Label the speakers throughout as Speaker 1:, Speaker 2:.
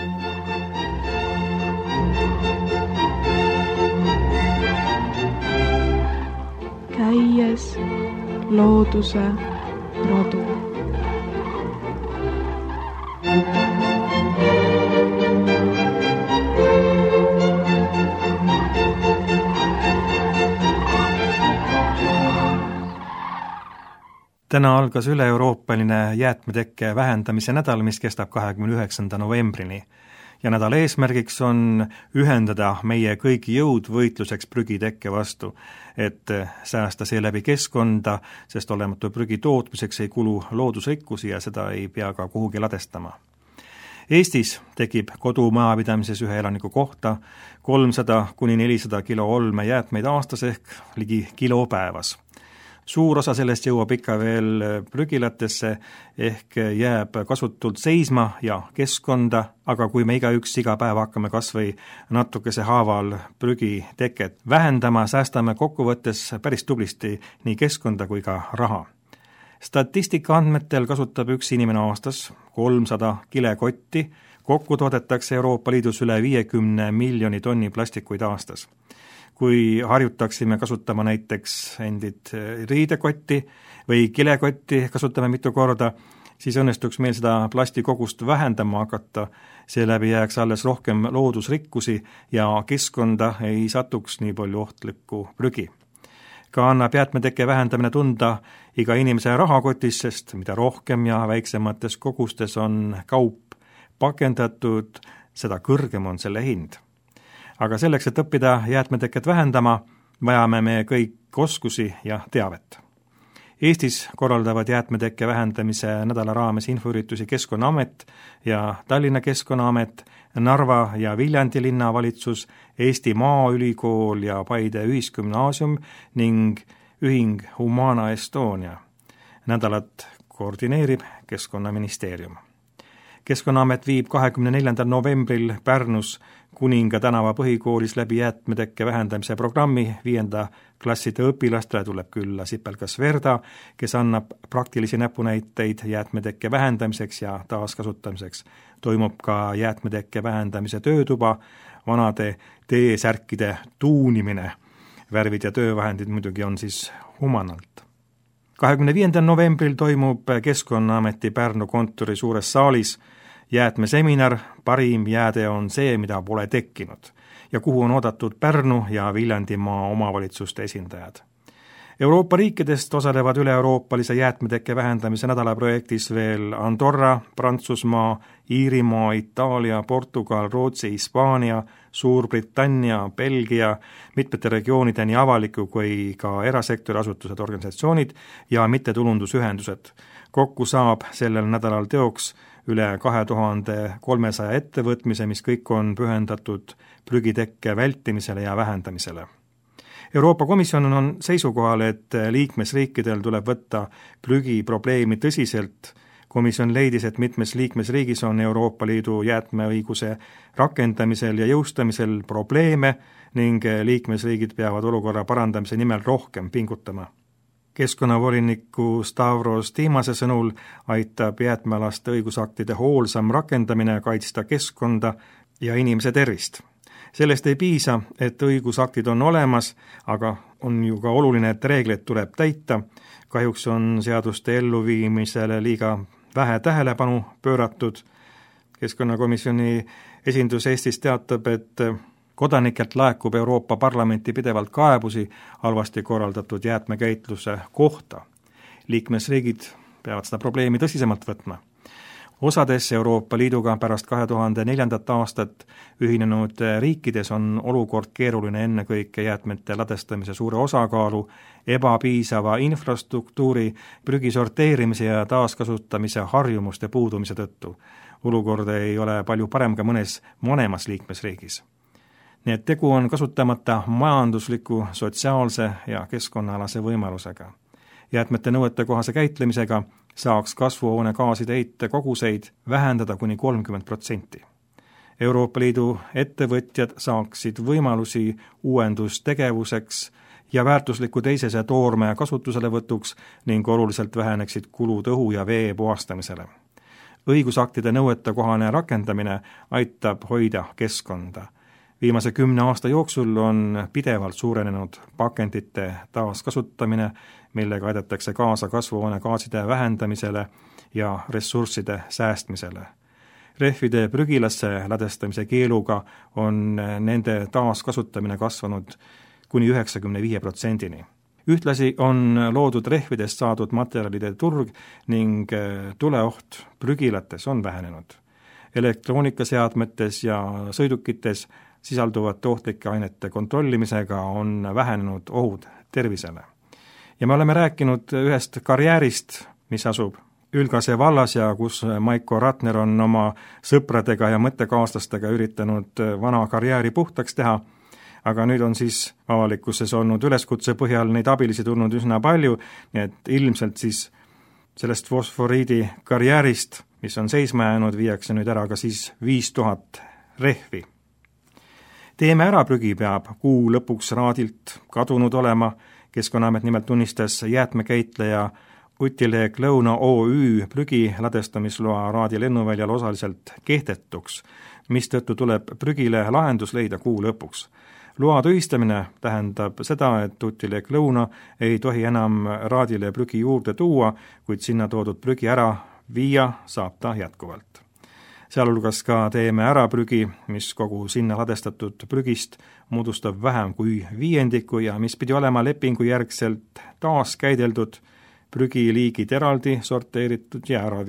Speaker 1: Käies looduse rodu.
Speaker 2: Täna algas üle-euroopaline jäätmetekke vähendamise nädal, mis kestab 29. novembrini. Ja nädala eesmärgiks on ühendada meie kõigi jõud võitluseks prügitekke vastu, et säästa seeläbi keskkonda, sest olematu prügi tootmiseks ei kulu loodusrikkusi ja seda ei pea ka kuhugi ladestama. Eestis tekib kodumajapidamises ühe elaniku kohta 300–400 kilo olmejäätmeid aastas ehk ligi kilo päevas. Suur osa sellest jõuab ikka veel prügilatesse ehk jääb kasutult seisma ja keskkonda, aga kui me igaüks iga päev hakkame kas või natukese haaval prügiteket vähendama, säästame kokkuvõttes päris tublisti nii keskkonda kui ka raha. Statistika andmetel kasutab üks inimene aastas 300 kilekotti, kokku toodetakse Euroopa Liidus üle 50 miljoni tonni plastikuid aastas. Kui harjutaksime kasutama näiteks endid riidekotti või kilekotti kasutame mitu korda, siis õnnestuks meil seda plastikogust vähendama hakata, seeläbi jääks alles rohkem loodusrikkusi ja keskkonda ei satuks nii palju ohtlikku prügi. Ka annab jäätmeteke vähendamine tunda iga inimese rahakotis, sest mida rohkem ja väiksemates kogustes on kaup pakendatud, seda kõrgem on selle hind. Aga selleks, et õppida jäätmeteket vähendama, vajame me kõik oskusi ja teavet. Eestis korraldavad jäätmetekke vähendamise nädala raames infoüritusi Keskkonnaamet ja Tallinna Keskkonnaamet, Narva ja Viljandi linnavalitsus, Eesti Maaülikool ja Paide Ühisgümnaasium ning ühing Humana Estonia. Nädalat koordineerib Keskkonnaministeerium. Keskkonnaamet viib 24. novembril Pärnus Kuninga tänava põhikoolis läbi jäätmetekke vähendamise programmi 5. klasside õpilastele tuleb külla Sipelgas Verda, kes annab praktilisi näpunäiteid jäätmetekke vähendamiseks ja taaskasutamiseks. Toimub ka jäätmetekke vähendamise töötuba, vanade T-särkide tuunimine. Värvid ja töövahendid muidugi on siis Humanalt. 25. novembril toimub Keskkonnaameti Pärnu kontori suures saalis jäätmeseminar Parim jääde on see, mida pole tekkinud ja kuhu on oodatud Pärnu ja Viljandimaa omavalitsuste esindajad. Euroopa riikidest osalevad üle-euroopalise jäätmetekke vähendamise nädala projektis veel Andorra, Prantsusmaa, Iirimaa, Itaalia, Portugal, Rootsi, Hispaania, Suurbritannia, Belgia, mitmete regioonide nii avaliku kui ka erasektori asutused, organisatsioonid ja mittetulundusühendused. Kokku saab sellel nädalal teoks üle 2300 ettevõtmise, mis kõik on pühendatud prügitekke vältimisele ja vähendamisele. Euroopa Komisjon on seisukohal, et liikmesriikidel tuleb võtta prügiprobleemi tõsiselt. Komisjon leidis, et mitmes liikmesriigis on Euroopa Liidu jäätmeõiguse rakendamisel ja jõustamisel probleeme ning liikmesriigid peavad olukorra parandamise nimel rohkem pingutama. Keskkonnavoliniku Stavros Timase sõnul aitab jäätmealaste õigusaktide hoolsam rakendamine kaitsta keskkonda ja inimese tervist. Sellest ei piisa, et õigusaktid on olemas, aga on ju ka oluline, et reegleid tuleb täita. Kahjuks on seaduste elluviimisele liiga vähe tähelepanu pööratud. Keskkonnakomisjoni esindus Eestis teatab, et kodanikelt laekub Euroopa Parlamenti pidevalt kaebusi halvasti korraldatud jäätmekäitluse kohta. Liikmesriigid peavad seda probleemi tõsisemalt võtma. Osades Euroopa Liiduga pärast 2004. aastat ühinenud riikides on olukord keeruline ennekõike jäätmete ladestamise suure osakaalu, ebapiisava infrastruktuuri, prügi sorteerimise ja taaskasutamise harjumuste puudumise tõttu. Olukord ei ole palju parem ka mõnes vanemas liikmesriigis. Nii et tegu on kasutamata majandusliku, sotsiaalse ja keskkonnaalase võimalusega. Jäätmete nõuete kohase käitlemisega saaks kasvuhoonegaaside heite koguseid vähendada kuni 30%. Euroopa Liidu ettevõtjad saaksid võimalusi uuendustegevuseks ja väärtusliku teisese toorme kasutuselevõtuks ning oluliselt väheneksid kulud õhu ja vee puhastamisele. õigusaktide nõuetekohane rakendamine aitab hoida keskkonda. Viimase 10 aasta jooksul on pidevalt suurenenud pakendite taaskasutamine, millega aidatakse kaasa kasvuhoonegaaside vähendamisele ja ressursside säästmisele. Rehvide prügilasse ladestamise keeluga on nende taaskasutamine kasvanud kuni 95%. Ühtlasi on loodud rehvidest saadud materjalide turg ning tuleoht prügilates on vähenenud. Elektroonikaseadmetes ja sõidukites sisalduvate ohtlike ainete kontrollimisega on vähenenud ohud tervisele. Ja me oleme rääkinud ühest karjäärist, mis asub Ülgase vallas ja kus Maiko Ratner on oma sõpradega ja mõttekaaslastega üritanud vana karjääri puhtaks teha, aga nüüd on siis avalikkuses olnud üleskutse põhjal neid abilisi tulnud üsna palju, nii et ilmselt siis sellest fosforiidi karjäärist, mis on seisma jäänud, viiakse nüüd ära ka siis 5000 rehvi. Teeme ära prügi peab kuu lõpuks raadilt kadunud olema. Keskkonnaamet nimelt tunnistas jäätmekäitleja Utileek Lõuna OÜ prügi ladestamisloa Raadi lennuväljal osaliselt kehtetuks, mistõttu tuleb prügile lahendus leida kuu lõpuks. Loa tühistamine tähendab seda, et Utileek Lõuna ei tohi enam Raadile prügi juurde tuua, kuid sinna toodud prügi ära viia saab ta jätkuvalt. Sealhulgas ka teeme ära prügi, mis kogu sinna ladestatud prügist moodustab vähem kui 5% ja mis pidi olema lepingu järgselt taaskäideldud, prügiliigid eraldi sorteeritud ja ära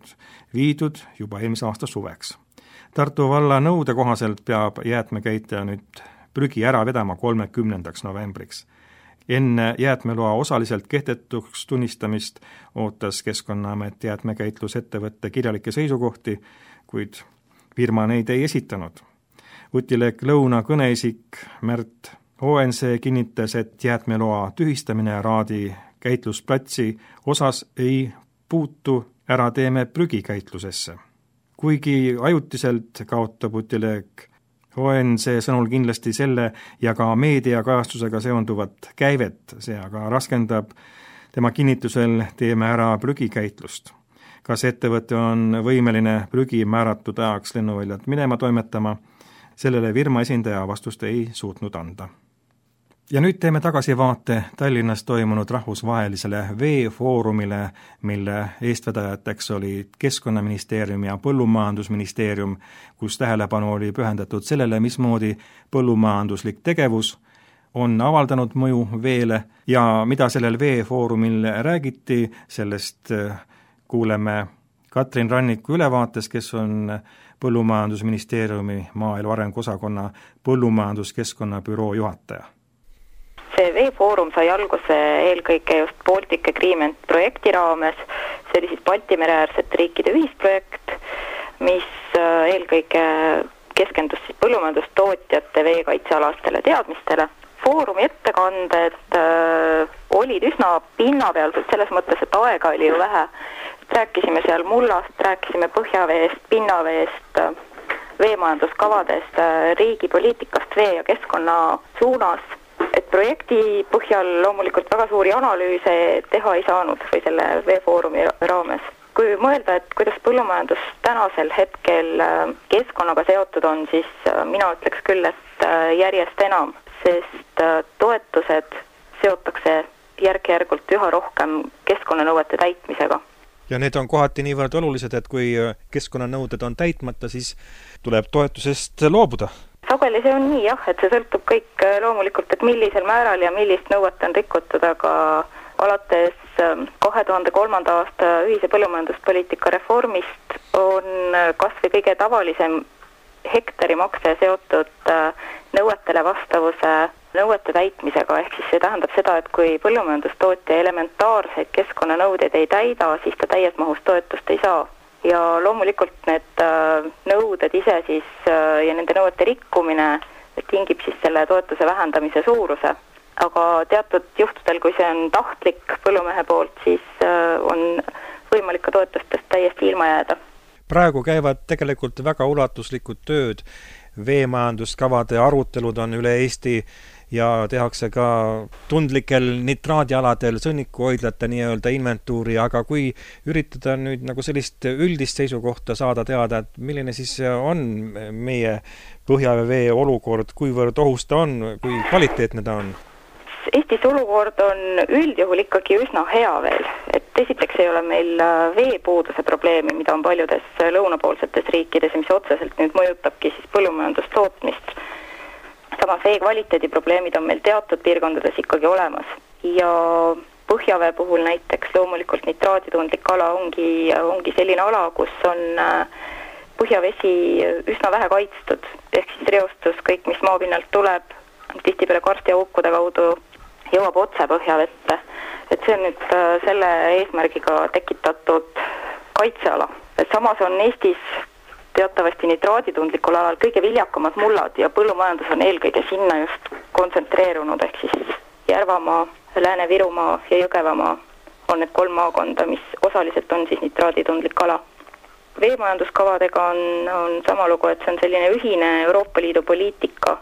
Speaker 2: viidud juba eelmise aasta suveks. Tartu valla nõude kohaselt peab jäätmekäitleja nüüd prügi ära vedama 30. novembriks. Enne jäätmeloa osaliselt kehtetuks tunnistamist ootas Keskkonnaamet jäätmekäitlusettevõtte kirjalikke seisukohti, kuid firma neid ei esitanud. Utileek Lõuna kõneisik Märt ONC kinnitas, et jäätmeloa tühistamine Raadi käitlusplatsi osas ei puutu ära teeme prügikäitlusesse. Kuigi ajutiselt kaotab Utileek ONC sõnul kindlasti selle ja ka meediakajastusega seonduvat käivet, see aga raskendab tema kinnitusel teeme ära prügikäitlust. Kas ettevõte on võimeline prügi määratud ajaks lennuväljalt minema toimetama, sellele firma esindaja vastust ei suutnud anda. Ja nüüd teeme tagasivaate Tallinnas toimunud rahvusvahelisele veefoorumile, mille eestvedajateks olid Keskkonnaministeerium ja Põllumajandusministeerium, kus tähelepanu oli pühendatud sellele, mismoodi põllumajanduslik tegevus on avaldanud mõju veele ja mida sellel veefoorumil räägiti, sellest kuuleme Katrin Ranniku ülevaates, kes on Põllumajandusministeeriumi maaelu arengu osakonna põllumajanduskeskkonna büroo juhataja.
Speaker 3: See veefoorum sai alguse eelkõige just Baltic Agreement projekti raames. See oli siis Balti-mereäärsete riikide ühisprojekt, mis eelkõige keskendus siis põllumajandustootjate veekaitsealastele teadmistele. Foorumi ettekanded olid üsna pinnapealsed selles mõttes, et aega oli ju vähe. Rääkisime seal mullast, rääkisime põhjaveest, pinnaveest, veemajanduskavadest, riigi poliitikast vee ja keskkonna suunas. Et projekti põhjal loomulikult väga suuri analüüse teha ei saanud või selle veefoorumi raames. Kui mõelda, et kuidas põllumajandus tänasel hetkel keskkonnaga seotud on, siis mina ütleks küll, et järjest enam, sest toetused seotakse järk-järgult üha rohkem keskkonnanõuete täitmisega.
Speaker 2: Ja need on kohati niivõrd olulised, et kui keskkonnanõuded on täitmata, siis tuleb toetusest loobuda.
Speaker 3: Sageli see on nii jah, et see sõltub kõik loomulikult, et millisel määral ja millist nõuet on rikutud, aga alates 2003. aasta ühise põllumajanduspoliitika reformist on kas või kõige tavalisem hektarimakse seotud nõuetele vastavuse nõuete täitmisega, ehk siis see tähendab seda, et kui põllumajandustootja elementaarseid keskkonnanõudeid ei täida, siis ta täies mahus toetust ei saa. Ja loomulikult need nõuded ise siis ja nende nõuete rikkumine tingib siis selle toetuse vähendamise suuruse. Aga teatud juhtudel, kui see on tahtlik põllumehe poolt, siis on võimalik ka toetustest täiesti ilma jääda.
Speaker 2: Praegu käivad tegelikult väga ulatuslikud tööd, veemajanduskavade arutelud on üle Eesti ja tehakse ka tundlikel nitraadialadel sõnnikuhoidlate nii-öelda inventuuri, aga kui üritada nüüd nagu sellist üldist seisukohta saada teada, et milline siis on meie põhjavee olukord, kuivõrd ohus ta on, kui kvaliteetne ta on?
Speaker 3: Eestis olukord on üldjuhul ikkagi üsna hea veel, et esiteks ei ole meil veepuuduse probleemi, mida on paljudes lõunapoolsetes riikides ja mis otseselt nüüd mõjutabki siis põllumajandustootmist. Samas vee kvaliteedi probleemid on meil teatud piirkondades ikkagi olemas ja põhjavee puhul näiteks loomulikult nitraaditundlik ala ongi selline ala, kus on põhjavesi üsna vähe kaitstud, ehk siis reostus, kõik mis maapinnalt tuleb, tihtipeale karstiaukude kaudu jõuab otse põhjavette, et see on nüüd selle eesmärgiga tekitatud kaitseala. Samas on Eestis teatavasti nitraaditundlikul alal kõige viljakamad mullad ja põllumajandus on eelkõige sinna just kontsentreerunud, ehk siis Järvamaa, Lääne-Virumaa ja Jõgevamaa on need 3 maakonda, mis osaliselt on siis nitraaditundlik ala. Veemajanduskavadega on sama lugu, et see on selline ühine Euroopa Liidu poliitika,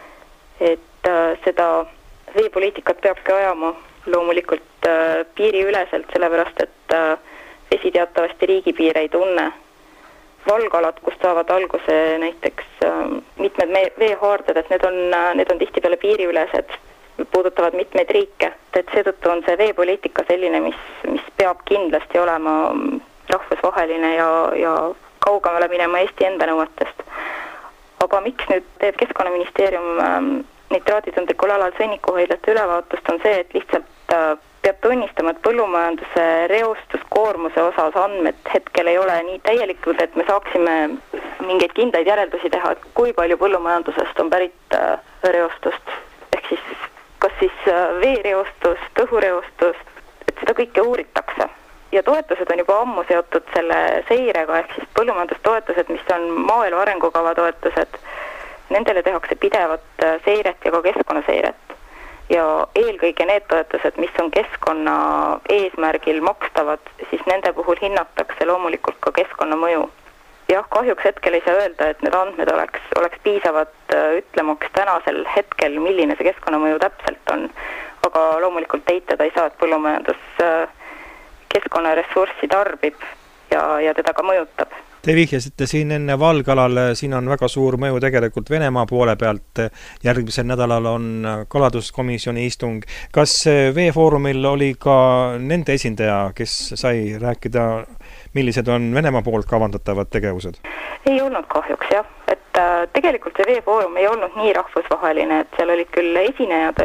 Speaker 3: et seda veepoliitikat peabki ajama loomulikult piiriüleselt, sellepärast et vesi teatavasti riigipiire ei tunne. Valgalad, kus saavad alguse näiteks mitmed veehaarded, et need on tihtipeale piiriülesed, puudutavad mitmeid riike, et seetõttu on see veepoliitika selline, mis peab kindlasti olema rahvusvaheline ja kaugemale minema Eesti enda nõuetest. Aga miks nüüd teeb Keskkonnaministeerium nitraaditundlikul alal sõnnikuhoidlate ülevaatust on see, et lihtsalt peab tunnistama, et põllumajanduse reostuskoormuse osas andmed hetkel ei ole nii täielikud, et me saaksime mingeid kindlaid järeldusi teha, et kui palju põllumajandusest on pärit reostust, ehk siis kas siis veereostust, õhureostust, et seda kõike uuritakse. Ja toetused on juba ammu seotud selle seirega, ehk siis põllumajandustoetused, mis on maaelu arengukava toetused, nendele tehakse pidevat seiret ja ka keskkonnaseiret. Ja eelkõige need toetused, mis on keskkonna eesmärgil makstavad, siis nende puhul hinnatakse loomulikult ka keskkonnamõju. Jah, kahjuks hetkel ei saa öelda, et need andmed oleks piisavad ütlemaks tänasel hetkel, milline see keskkonnamõju täpselt on, aga loomulikult eitada ei saa, et põllumajandus keskkonnaressurssi tarbib ja teda ka mõjutab.
Speaker 2: Te vihjasite siin enne Valgalal, siin on väga suur mõju tegelikult Venemaa poole pealt. Järgmisel nädalal on kaladuskomisjoni istung. Kas veefoorumil oli ka nende esindaja, kes sai rääkida, millised on Venemaa poolt kavandatavad tegevused? Ei
Speaker 3: olnud kahjuks, jah. Et tegelikult see veefoorum ei olnud nii rahvusvaheline, et seal olid küll esinejad,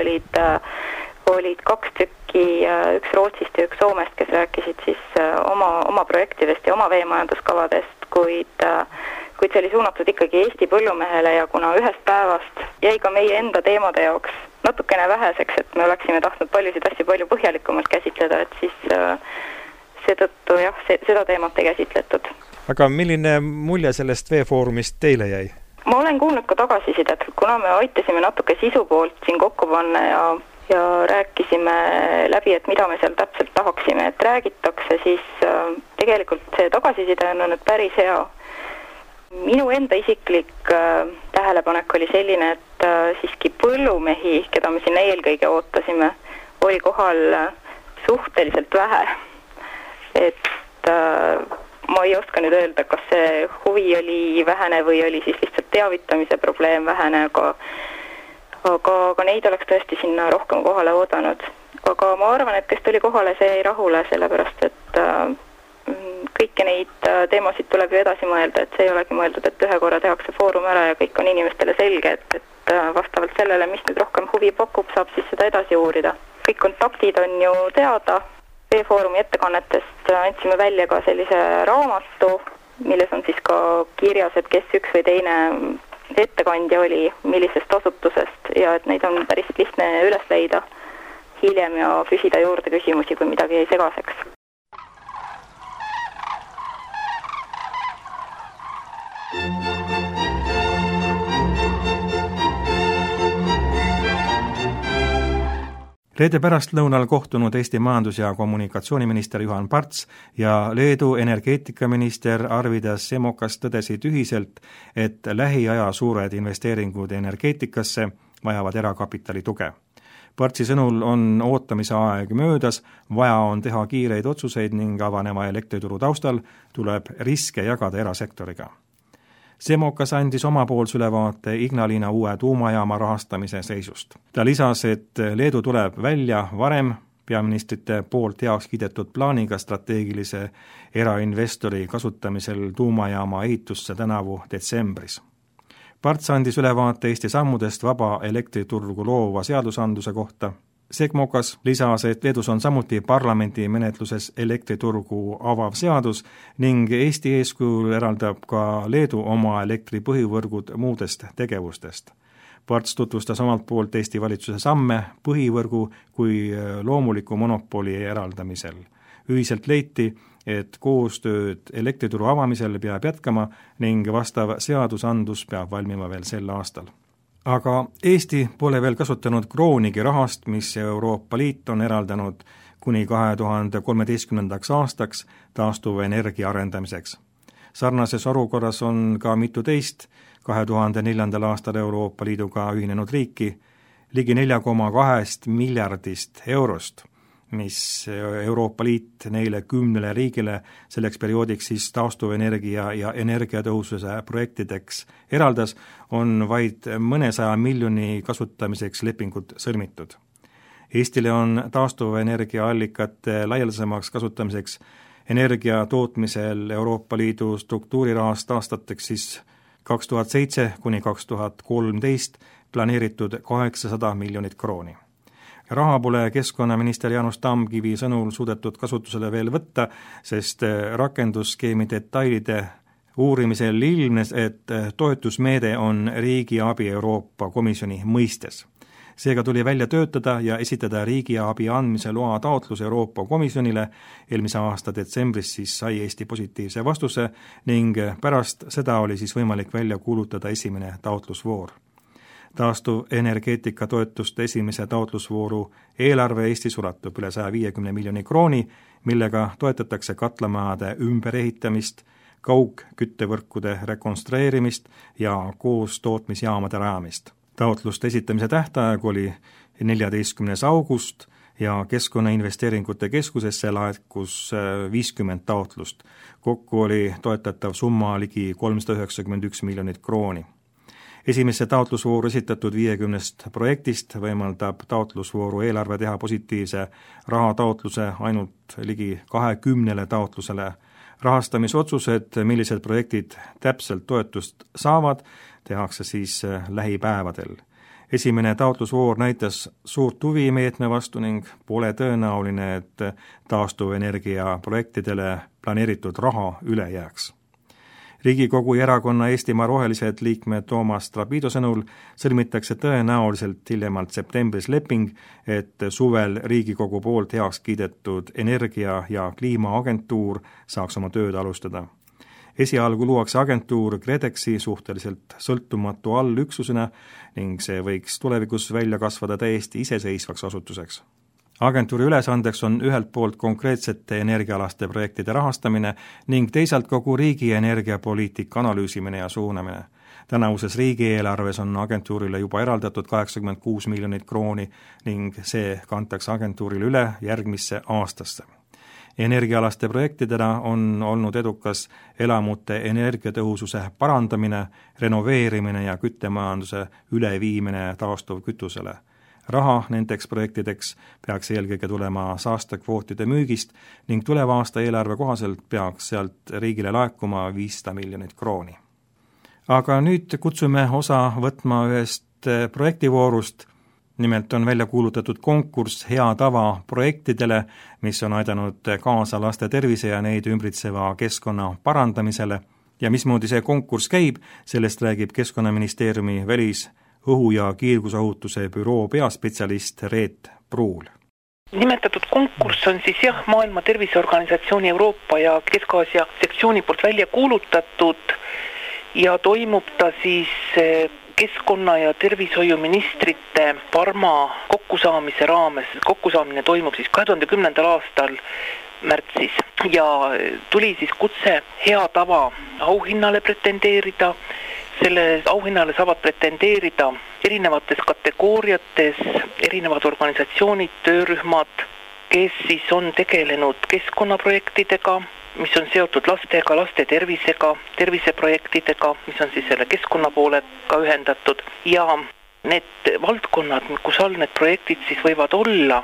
Speaker 3: olid 2 tükki, üks Rootsist ja üks Soomest, kes rääkisid siis oma projektidest ja oma veemajanduskavadest, kuid see oli suunatud ikkagi Eesti põllumehele ja kuna ühest päevast jäi ka meie enda teemade jaoks natukene väheseks, et me oleksime tahtnud paljusid asju palju põhjalikumalt käsitleda, et siis seetõttu jah, seda teemat ei käsitletud.
Speaker 2: Aga milline mulje sellest veefoorumist teile jäi?
Speaker 3: Ma olen kuulnud ka tagasisidet, kuna me aitasime natuke sisu poolt siin kokku panna ja rääkisime läbi, et mida me seal täpselt tahaksime, et räägitakse, siis tegelikult see tagasiside on olnud päris hea. Minu enda isiklik tähelepanek oli selline, et siiski põllumehi, keda me sinna eelkõige ootasime, oli kohal suhteliselt vähe. Et ma ei oska nüüd öelda, kas see huvi oli vähene või oli siis lihtsalt teavitamise probleem vähene, aga neid oleks tõesti sinna rohkem kohale oodanud. Aga ma arvan, et kes tuli kohale, see ei rahule, sellepärast, et kõiki neid teemasid tuleb ju edasi mõelda, et see ei olegi mõeldud, et ühe korra tehakse foorum ära ja kõik on inimestele selge, et vastavalt sellele, mis nüüd rohkem huvi pakub, saab siis seda edasi uurida. Kõik kontaktid on ju teada. Veefoorumi ettekannetest andsime välja ka sellise raamatu, milles on siis ka kirjas, et kes üks või teine ettekandja oli, millisest asutusest ja et neid on päris lihtne üles leida hiljem ja küsida juurde küsimusi, kui midagi jäi segaseks.
Speaker 2: Reede pärastlõunal kohtunud Eesti majandus- ja kommunikatsiooniminister Juhan Parts ja Leedu energeetikaminister Arvidas Semokas tõdesid ühiselt, et lähiaja suured investeeringud energeetikasse vajavad erakapitali tuge. Partsi sõnul on ootamise aeg möödas, vaja on teha kiireid otsuseid ning avaneva elektrituru taustal tuleb riske jagada erasektoriga. Semokas andis omapoolse ülevaate Ignalina uue tuumajaama rahastamise seisust. Ta lisas, et Leedu tuleb välja varem peaministrite poolt heaks kiidetud plaaniga strateegilise erainvestori kasutamisel tuumajaama ehitusse tänavu detsembris. Parts andis ülevaate Eesti sammudest vaba elektriturgu loova seadusandluse kohta. Semokas lisas, et Leedus on samuti parlamendi menetluses elektriturgu avav seadus ning Eesti eeskujul eraldab ka Leedu oma elektripõhivõrgud muudest tegevustest. Parts tutvustas omalt poolt Eesti valitsuse samme põhivõrgu kui loomuliku monopoli eraldamisel. Ühiselt leiti, et koostööd elektrituru avamisel peab jätkama ning vastav seadusandlus peab valmima veel sel aastal. Aga Eesti pole veel kasutanud kroonigi rahast, mis Euroopa Liit on eraldanud kuni 2013. aastaks taastuvenergia arendamiseks. Sarnases olukorras on ka mitu teist 2004. aastal Euroopa Liiduga ühinenud riiki, ligi 4,2 miljardist eurost, mis Euroopa Liit neile 10 riigile selleks perioodiks siis taastuvenergia ja energiatõhususe projektideks eraldas, on vaid mõnesaja miljoni kasutamiseks lepingud sõlmitud. Eestile on taastuvenergiaallikate laialdasemaks kasutamiseks energia tootmisel Euroopa Liidu struktuurirahast aastateks siis 2007 kuni 2013 planeeritud 800 miljonit krooni. Raha pole keskkonnaminister Jaanus Tamkivi sõnul suudetud kasutusele veel võtta, sest rakendusskeemi detailide uurimisel ilmnes, et toetusmeede on riigiabi Euroopa Komisjoni mõistes. Seega tuli välja töötada ja esitada riigiabi andmise loa taotlus Euroopa Komisjonile. Eelmise aasta detsembris siis sai Eesti positiivse vastuse ning pärast seda oli siis võimalik välja kuulutada esimene taotlusvoor. Taastuvenergeetika toetuste esimese taotlusvooru eelarve Eestis ulatub üle 150 miljoni krooni, millega toetatakse katlamajade ümberehitamist, kaugküttevõrkude rekonstrueerimist ja koos tootmisjaamade rajamist. Taotluste esitamise tähtaeg oli 14. august ja Keskkonnainvesteeringute Keskusesse laekus 50 taotlust. Kokku oli toetatav summa ligi 391 miljonit krooni. Esimesse taotlusvooru esitatud 50 projektist võimaldab taotlusvooru eelarve teha positiivse rahataotluse ainult ligi 20 taotlusele. Rahastamisotsused, millised projektid täpselt toetust saavad, tehakse siis lähipäevadel. Esimene taotlusvoor näitas suurt huvi meetme vastu ning pole tõenäoline, et taastuvenergia projektidele planeeritud raha üle jääks. Riigikogu erakonna Eestimaa Rohelised liikme Toomas Trapido sõnul sõlmitakse tõenäoliselt hiljemalt septembris leping, et suvel Riigikogu poolt heaks kiidetud energia- ja kliimaagentuur saaks oma tööd alustada. Esialgu luuakse agentuur KredExi suhteliselt sõltumatu allüksusena ning see võiks tulevikus välja kasvada täiesti iseseisvaks asutuseks. Agentuuri ülesandeks on ühelt poolt konkreetsete energiaalaste projektide rahastamine ning teisalt kogu riigi energiapoliitika analüüsimine ja suunamine. Tänavuses riigieelarves on agentuurile juba eraldatud 86 miljonit krooni ning see kantakse agentuurile üle järgmisse aastasse. Energiaalaste projektidena on olnud edukas elamute energiatõhususe parandamine, renoveerimine ja küttemajanduse üleviimine taastuvkütusele. Raha nendeks projektideks peaks eelkõige tulema saastekvootide müügist ning tuleva aasta eelarve kohaselt peaks sealt riigile laekuma 500 miljonit krooni. Aga nüüd kutsume osa võtma ühest projektivoorust. Nimelt on välja kuulutatud konkurss hea tava projektidele, mis on aidanud kaasa laste tervise ja neid ümbritseva keskkonna parandamisele. Ja mismoodi see konkurss käib, sellest räägib Keskkonnaministeeriumi õhu- ja kiirgusohutuse büroo peaspetsialist Reet Pruul.
Speaker 4: Nimetatud konkurss on siis Maailma Terviseorganisatsiooni Euroopa ja Kesk-Aasia sektsiooni poolt välja kuulutatud ja toimub ta siis keskkonna- ja tervishoiuministrite Parma kokkusaamise raames. Kokkusaamine toimub siis 2010. aastal märtsis ja tuli siis kutse hea tava auhinnale pretendeerida. Selle auhinnale saavad pretendeerida erinevates kategooriates erinevad organisatsioonid, töörühmad, kes siis on tegelenud keskkonnaprojektidega, mis on seotud lastega, laste tervisega, terviseprojektidega, mis on siis selle keskkonna poolega ühendatud ja need valdkonnad, kus all need projektid siis võivad olla,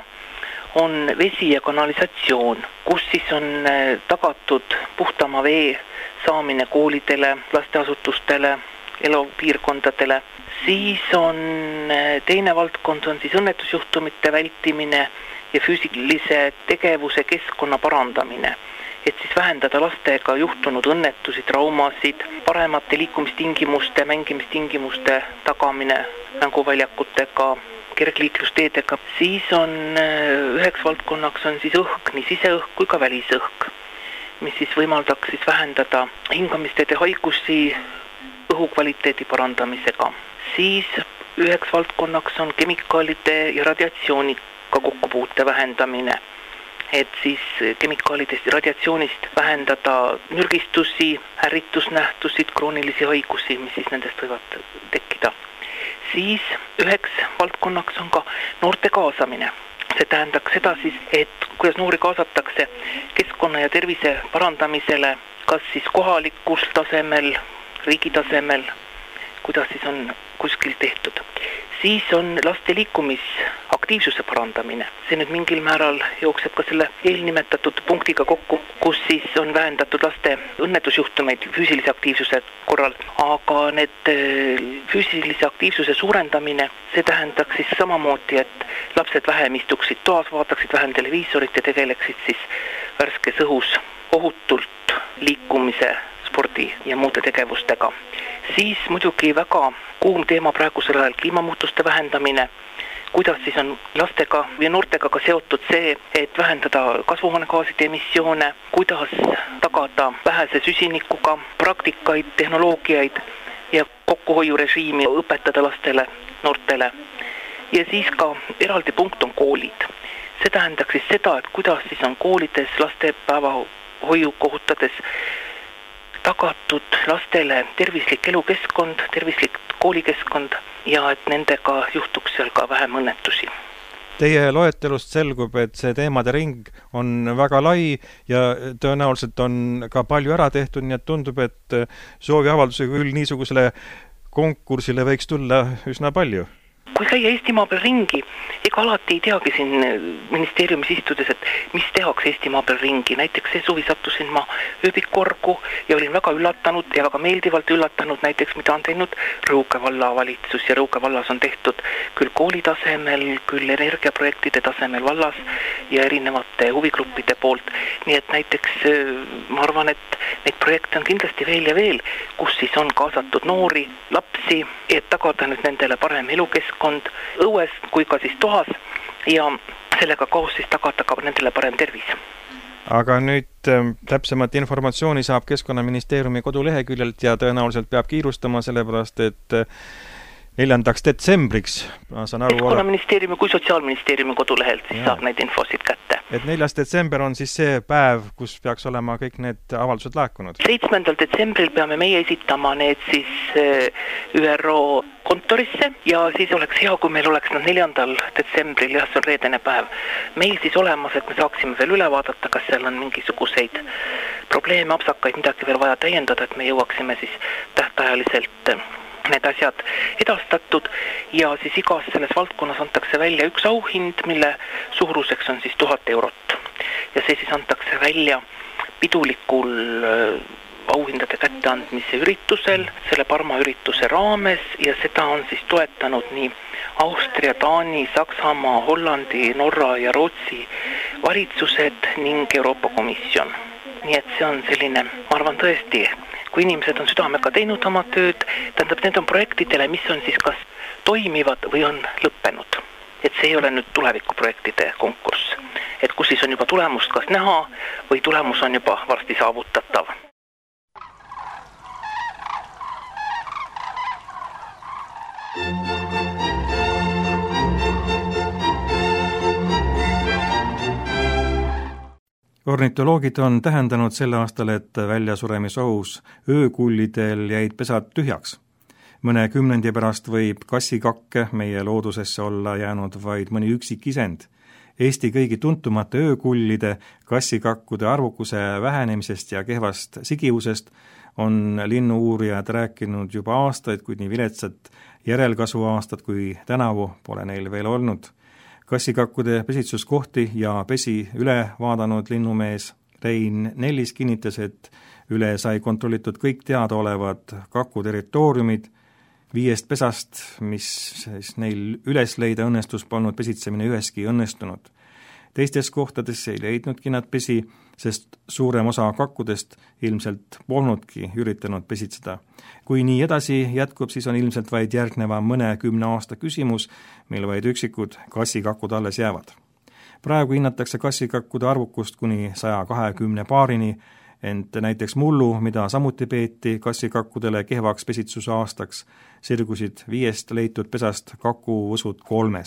Speaker 4: on vesi ja kanalisatsioon, kus siis on tagatud puhtama vee saamine koolidele, lasteasutustele, elupiirkondadele. Siis on teine valdkond on siis õnnetusjuhtumite vältimine ja füüsilise tegevuse keskkonna parandamine, et siis vähendada lastega juhtunud õnnetusi, traumasid, paremate liikumistingimuste, mängimistingimuste tagamine mänguväljakutega, kergliiklusteedega. Siis on üheks valdkonnaks on siis õhk, nii siseõhk kui ka välisõhk, mis siis võimaldaks siis vähendada hingamisteede haigusi õhukvaliteedi parandamisega. Siis üheks valdkonnaks on kemikaalide ja radiatsiooniga kokkupuute vähendamine, et siis kemikaalidest ja radiatsioonist vähendada mürgistusi, ärritusnähtusid, kroonilisi haigusi, mis siis nendest võivad tekkida. Siis üheks valdkonnaks on ka noorte kaasamine. See tähendaks seda siis, et kuidas noori kaasatakse keskkonna ja tervise parandamisele, kas siis kohalikul tasemel, riigi tasemel, kuidas siis on kuskil tehtud. Siis on laste liikumisaktiivsuse parandamine. See nüüd mingil määral jookseb ka selle eelnimetatud punktiga kokku, kus siis on vähendatud laste õnnetusjuhtumeid füüsilise aktiivsuse korral, aga need füüsilise aktiivsuse suurendamine, see tähendaks siis samamoodi, et lapsed vähem istuksid toas, vaataksid vähem televiisorit ja tegeleksid siis värskes õhus ohutult liikumise, spordi ja muude tegevustega. Siis muidugi väga kuum teema praegusel ajal kliimamuutuste vähendamine, kuidas siis on lastega või noortega ka seotud see, et vähendada kasvuhoonegaaside emissioone, kuidas tagada vähese süsinikuga praktikaid, tehnoloogiaid ja kokkuhoiurežiimi õpetada lastele, noortele. Ja siis ka eraldi punkt on koolid. See tähendaks siis seda, et kuidas siis on koolides laste päevahoiu kohutades tagatud lastele tervislik elukeskkond, tervislik koolikeskkond ja et nendega juhtuks seal ka vähem õnnetusi.
Speaker 2: Teie loetelust selgub, et see teemade ring on väga lai ja tõenäoliselt on ka palju ära tehtud, nii et tundub, et sooviavaldusega küll niisugusele konkursile võiks tulla üsna palju.
Speaker 4: Kui käia Eestimaa peal ringi, ega alati ei teagi siin ministeeriumis istudes, et mis tehakse Eestimaa peal ringi. Näiteks see suvi sattusin ma ööbikorgu ja olin väga üllatunud ja väga meeldivalt üllatunud näiteks, mida on teinud Rõuge valla valitsus ja Rõuge vallas on tehtud küll kooli tasemel, küll energiaprojektide tasemel vallas ja erinevate huvigruppide poolt. Nii et näiteks ma arvan, et neid projekte on kindlasti veel ja veel, kus siis on kaasatud noori, lapsi, et tagada nüüd nendele parem elukeskkond õues kui ka siis toas ja sellega koos siis tagada ka nendele parem tervis.
Speaker 2: Aga nüüd täpsemat informatsiooni saab Keskkonnaministeeriumi koduleheküljelt ja tõenäoliselt peab kiirustama, sellepärast et 4. detsembriks, ma saan aru...
Speaker 4: Keskkonnaministeeriumi kui Sotsiaalministeeriumi kodulehelt siis saab neid infosid kätte.
Speaker 2: Et 4. detsember on siis see päev, kus peaks olema kõik need avaldused laekunud?
Speaker 4: 7. detsembril peame meie esitama need siis ÜRO kontorisse ja siis oleks hea, kui meil oleks 4. detsembril, jah, see on reedene päev, meil siis olemas, et me saaksime veel üle vaadata, kas seal on mingisuguseid probleeme, apsakaid, midagi veel vaja täiendada, et me jõuaksime siis tähtajaliselt need asjad edastatud ja siis igas selles valdkonnas antakse välja üks auhind, mille suuruseks on siis 1000 eurot. Ja see siis antakse välja pidulikul auhindade kätteandmise üritusel, selle Parma ürituse raames ja seda on siis toetanud nii Austria, Taani, Saksamaa, Hollandi, Norra ja Rootsi valitsused ning Euroopa Komisjon. Nii et see on selline, ma arvan tõesti, kui inimesed on südamega teinud oma tööd, tähendab, need on projektidele, mis on siis kas toimivad või on lõppenud. Et see ei ole nüüd tulevikuprojektide konkurss. Et kus siis on juba tulemust kas näha või tulemus on juba varsti saavutatav.
Speaker 2: Ornitoloogid on tähendanud sel aastal, et väljasuremisohus öökullidel jäid pesad tühjaks. Mõne kümnendi pärast võib kassikakke meie loodusesse olla jäänud vaid mõni üksik isend. Eesti kõigi tuntumate öökullide, kassikakkude arvukuse vähenemisest ja kehvast sigivusest on linnu-uurijad rääkinud juba aastaid, kuid nii viletsat järelkasvu aastat kui tänavu pole neil veel olnud. Kassikakkude pesitsuskohti ja pesi üle vaadanud linnumees Rein Nellis kinnitas, et üle sai kontrollitud kõik teadaolevad kaku territooriumid. 5 pesast, mis siis neil üles leida õnnestus, polnud pesitsemine üheski õnnestunud. Teistes kohtades ei leidnudki nad pesi, sest suurem osa kakkudest ilmselt polnudki üritanud pesitseda. Kui nii edasi jätkub, siis on ilmselt vaid järgneva mõne 10 aasta küsimus, mil vaid üksikud kassikakud alles jäävad. Praegu hinnatakse kassikakkude arvukust kuni 120 paarini, ent näiteks mullu, mida samuti peeti kassikakkudele kehvaks pesitsuse aastaks, sirgusid 5 leitud pesast kakuvõsud 3.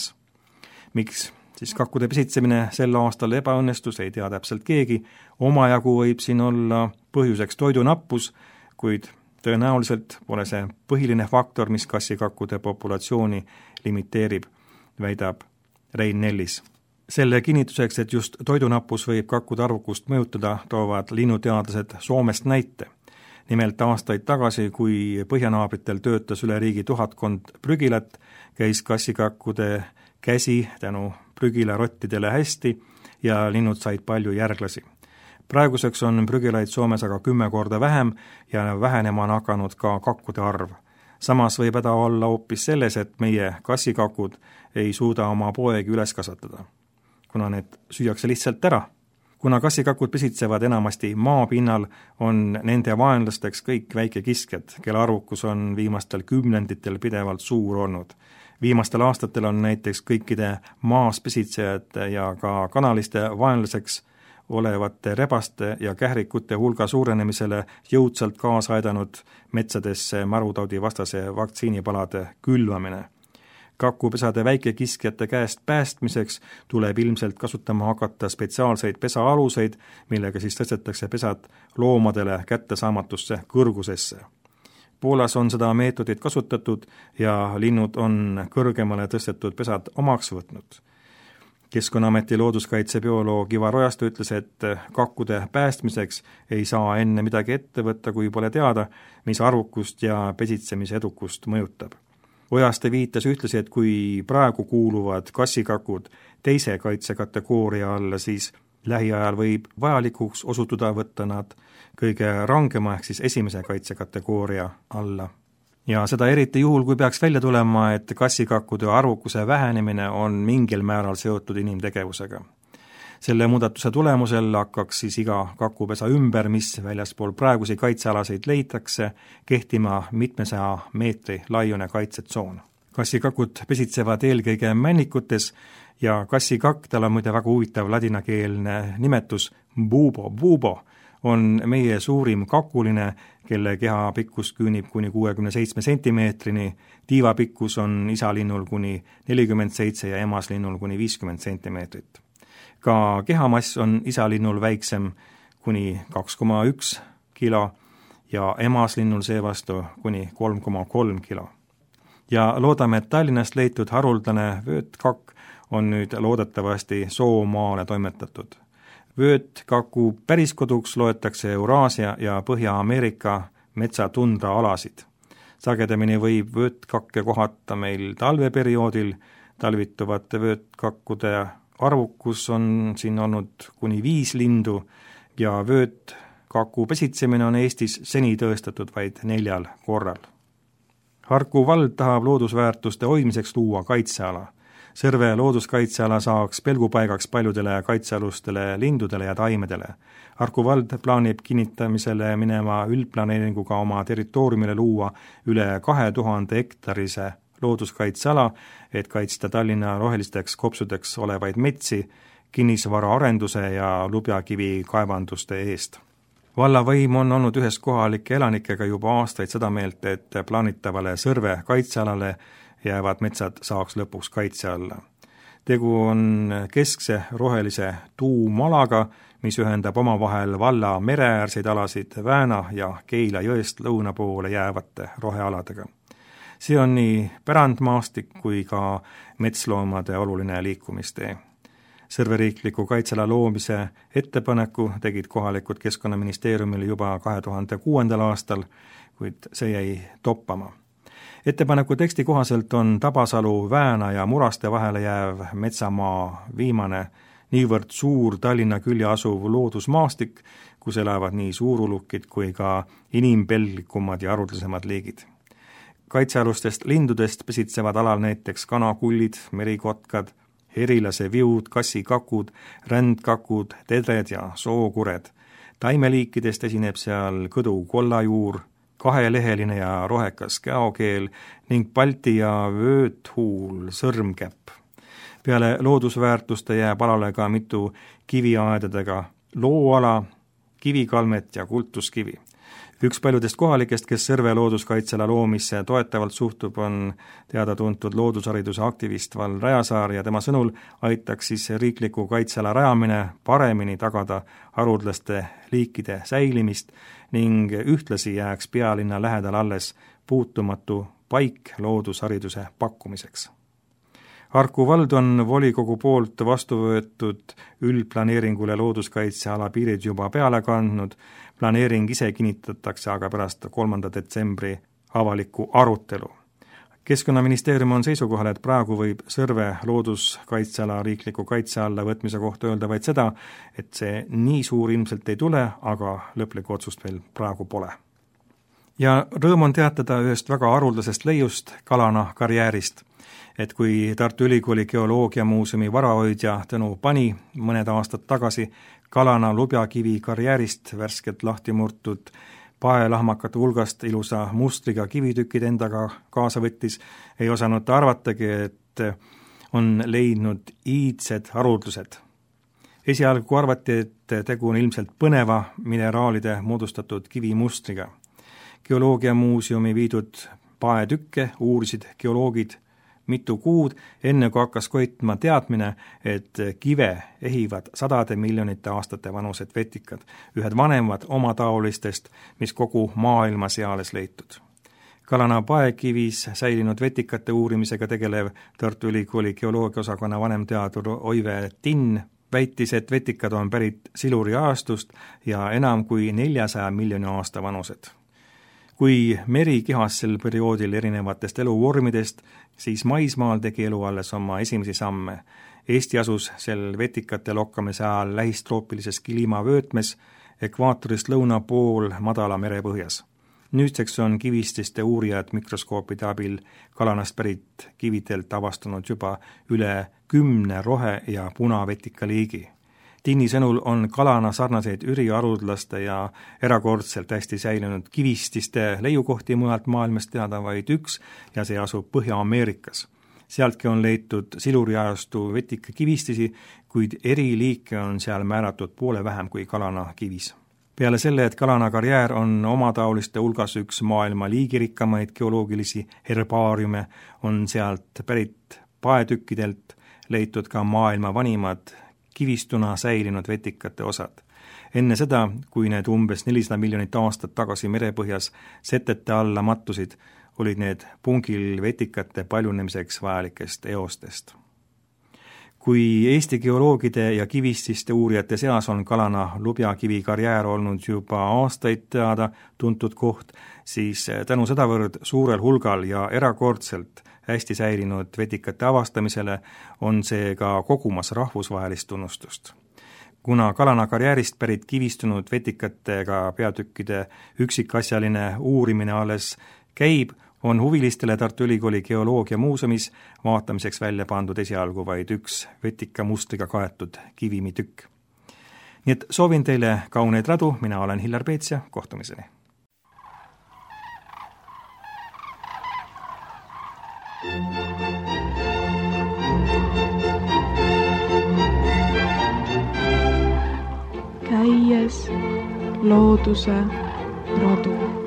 Speaker 2: Miks siis kakkude pesitsemine sel aastal ebaõnnestus, ei tea täpselt keegi. Omajagu võib siin olla põhjuseks toidunappus, kuid tõenäoliselt pole see põhiline faktor, mis kassikakkude populatsiooni limiteerib, väidab Rein Nellis. Selle kinnituseks, et just toidunappus võib kakkude arvukust mõjutada, toovad linnuteadlased Soomest näite. Nimelt aastaid tagasi, kui põhjanaabritel töötas üle riigi 1000 prügilat, käis kassikakkude käsi tänu prügilarottidele hästi ja linnud said palju järglasi. Praeguseks on prügilaid Soomes aga 10 korda vähem ja vähenema on hakanud ka kakkude arv. Samas võib häda olla hoopis selles, et meie kassikakud ei suuda oma poegi üles kasvatada, kuna need süüakse lihtsalt ära. Kuna kassikakud pesitsevad enamasti maapinnal, on nende vaenlasteks kõik väikekiskjad, kelle arvukus on viimastel kümnenditel pidevalt suur olnud. Viimastel aastatel on näiteks kõikide maas pesitsejate ja ka kanaliste vaenlaseks olevate rebaste ja kährikute hulga suurenemisele jõudsalt kaasa aidanud metsadesse marutaudi vastase vaktsiinipalade külvamine. Kakupesade väikekiskjate käest päästmiseks tuleb ilmselt kasutama hakata spetsiaalseid pesaaluseid, millega siis tõstetakse pesad loomadele kättesaamatusse kõrgusesse. Poolas on seda meetodit kasutatud ja linnud on kõrgemale tõstetud pesad omaks võtnud. Keskkonnaameti looduskaitsebioloog Ivar Ojastu ütles, et kakkude päästmiseks ei saa enne midagi ette võtta, kui pole teada, mis arvukust ja pesitsemise edukust mõjutab. Ojaste viitas ühtlasi, et kui praegu kuuluvad kassikakud teise kaitsekategooria alla, siis lähiajal võib vajalikuks osutuda võtta nad kõige rangema ehk siis esimese kaitsekategooria alla. Ja seda eriti juhul, kui peaks välja tulema, et kassikakkude arvukuse vähenemine on mingil määral seotud inimtegevusega. Selle muudatuse tulemusel hakkaks siis iga kakupesa ümber, mis väljaspool praegusi kaitsealaseid leitakse, kehtima 700 meetri laiune kaitsetsoon. Kassikakud pesitsevad eelkõige männikutes ja kassikakk, tal on muide väga huvitav ladinakeelne nimetus bubo, on meie suurim kakuline, kelle keha pikkus küünib kuni 67 sentimeetrini, tiiva pikkus on isalinnul kuni 47 ja emaslinnul kuni 50 sentimeetrit. Ka kehamass on isalinnul väiksem kuni 2,1 kilo ja emaslinnul seevastu kuni 3,3 kilo. Ja loodame, et Tallinnast leitud haruldane vöötkakk on nüüd loodetavasti Soomaale toimetatud. Vöötkaku päriskoduks loetakse Euraasia ja Põhja-Ameerika metsatundra-alasid. Sagedamini võib vöötkakke kohata meil talveperioodil, talvituvate vöötkakkude arvukus on siin olnud kuni 5 lindu ja vöötkaku pesitsemine on Eestis seni tõestatud vaid 4 korral. Harku vald tahab loodusväärtuste hoidmiseks luua kaitseala. Sõrve looduskaitseala saaks pelgupaigaks paljudele kaitsealustele lindudele ja taimedele. Harku vald plaanib kinnitamisele minema üldplaneeringuga oma territooriumile luua üle 2000 hektarise looduskaitseala, et kaitsta Tallinna rohelisteks kopsudeks olevaid metsi, kinnisvara arenduse ja lubjakivi kaevanduste eest. Vallavõim on olnud ühes kohalike elanikega juba aastaid seda meelt, et plaanitavale Sõrve kaitsealale jäävad metsad saaks lõpuks kaitse alla. Tegu on keskse rohelise tuumalaga, mis ühendab omavahel valla mereäärseid alasid Vääna ja Keila jõest lõuna poole jäävate rohealadega. See on nii pärandmaastik kui ka metsloomade oluline liikumistee. Sõrveriikliku kaitsela loomise ettepaneku tegid kohalikud Keskkonnaministeeriumil juba 2006. aastal, kuid see jäi toppama. Ettepaneku teksti kohaselt on Tabasalu, Vääna ja Muraste vahele jääv metsamaa viimane niivõrd suur Tallinna külje asuv loodusmaastik, kus elavad nii suurulukid kui ka inimpelglikumad ja haruldasemad liigid. Kaitsealustest lindudest pesitsevad alal näiteks kanakullid, merikotkad, herilase viud, kassikakud, rändkakud, tedred ja sookured. Taimeliikidest esineb seal kõdu kollajuur, kaheleheline ja rohekas käokeel ning Balti ja vööthuul sõrmkäpp. Peale loodusväärtuste jääb alale ka mitu kiviaedadega looala, kivikalmet ja kultuskivi. Üks paljudest kohalikest, kes Sõrve looduskaitsela loomisse toetavalt suhtub, on teada-tuntud loodushariduse aktivist Val Rajasaar ja tema sõnul aitaks siis riikliku kaitsela rajamine paremini tagada haruldaste liikide säilimist ning ühtlasi jääks pealinna lähedal alles puutumatu paik loodushariduse pakkumiseks. Harku vald on volikogu poolt vastu võetud üldplaneeringule looduskaitseala piirid juba peale kandnud, planeering ise kinnitatakse aga pärast 3. detsembri avalikku arutelu. Keskkonnaministeerium on seisukohal, et praegu võib Sõrve looduskaitseala riikliku kaitse alla võtmise kohta öelda vaid seda, et see nii suur ilmselt ei tule, aga lõplikku otsust veel praegu pole. Ja rõõm on teatada ühest väga haruldasest leiust Kalana karjäärist, et kui Tartu Ülikooli geoloogiamuuseumi varahoidja Tõnu Pani mõned aastad tagasi Kalana lubjakivi karjäärist värskelt lahti murtud paelahmakate hulgast ilusa mustriga kivitükid endaga kaasa võttis, ei osanud ta arvatagi, et on leidnud iidsed haruldused. Esialgu arvati, et tegu on ilmselt põneva mineraalide moodustatud kivimustriga. Geoloogiamuuseumi viidud paetükke uurisid geoloogid mitu kuud, enne kui hakkas koitma teadmine, et kive ehivad sadade miljonite aastate vanused vetikad, ühed vanemad omataolistest, mis kogu maailmas eales leitud. Kalana paekivis säilinud vetikate uurimisega tegelev Tartu Ülikooli geoloogiaosakonna vanemteadur Oive Tinn väitis, et vetikad on pärit siluri ajastust ja enam kui 400 miljoni aasta vanused. Kui meri kihas sel perioodil erinevatest eluvormidest, siis maismaal tegi elu alles oma esimesi samme. Eesti asus sel vetikate lokkamise ajal lähistroopilises kliimavöötmes, ekvaatorist lõuna pool madala merepõhjas. Nüüdseks on kivististe uurijad mikroskoopide abil Kalanast pärit kividelt avastanud juba üle 10 rohe- ja punavetika liigi. Tinni sõnul on Kalana sarnaseid üriharudlaste ja erakordselt hästi säilinud kivististe leiukohti mujalt maailmast teada vaid üks ja see asub Põhja-Ameerikas. Sealtki on leitud siluriajastu vetika kivistisi, kuid eri liike on seal määratud poole vähem kui Kalana kivis. Peale selle, et Kalana karjäär on omataoliste hulgas üks maailma liigirikkamaid geoloogilisi herbaariume, on sealt pärit paetükkidelt leitud ka maailma vanimad kivistuna säilinud vetikate osad. Enne seda, kui need umbes 400 miljonit aastat tagasi merepõhjas setete alla mattusid, olid need pungil vetikate paljunemiseks vajalikest eostest. Kui Eesti geoloogide ja kivististe uurijate seas on Kalana lubjakivi karjäär olnud juba aastaid teada tuntud koht, siis tänu sedavõrd suurel hulgal ja erakordselt hästi säilinud vetikate avastamisele on see ka kogumas rahvusvahelist tunnustust. Kuna Kalana karjäärist pärit kivistunud vetikatega peatükkide üksikasjaline uurimine alles käib, on huvilistele Tartu Ülikooli geoloogiamuuseumis vaatamiseks välja pandud esialgu vaid üks vetikamustriga kaetud kivimitükk. Nii et soovin teile kauneid radu, mina olen Hillar Peets ja kohtumiseni.
Speaker 1: Käies looduse radu.